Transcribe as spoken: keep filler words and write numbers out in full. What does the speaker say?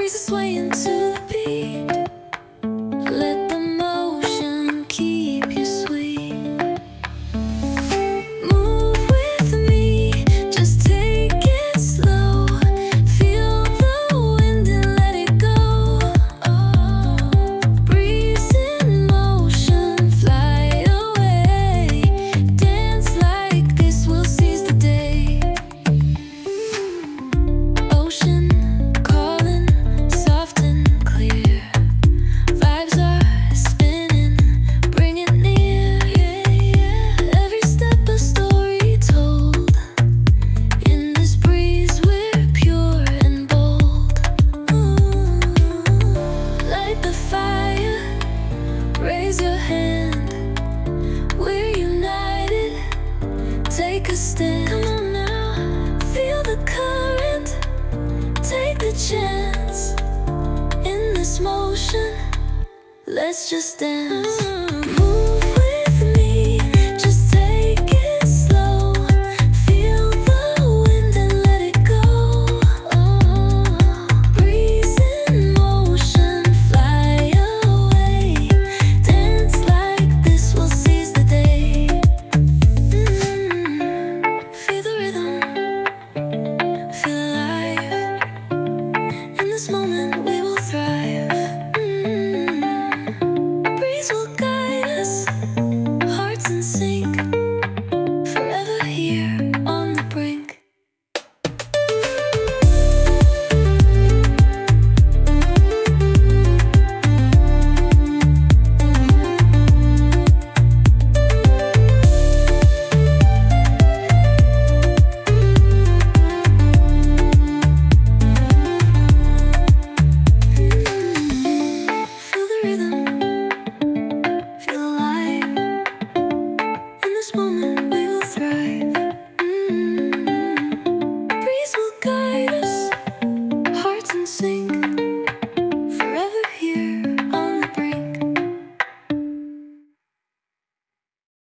breeze is swaying to the beat. Let the motion keep you sweet. Move with me, just take it slow. Feel the wind and let it go. Breeze in motion, fly away. Dance like this, we'll seize the day. Ocean calling, soft and clear. Vibes are spinning, bring it near. Every step a story told. In this breeze we're pure and bold. Light the fire, raise your hand. We're united, take a stand. Come on now, feel the current, take the chance. In this motion, let's just dance. Move with me, just take it slow. Feel the wind and let it go. Breeze in motion, fly away. Dance like this, we'll seize the day. Mm. Feel the rhythm, feel alive. In this moment we will thrive. Mm. Breeze will guide us, hearts in sync. Forever here on the brink. Feel the rhythm.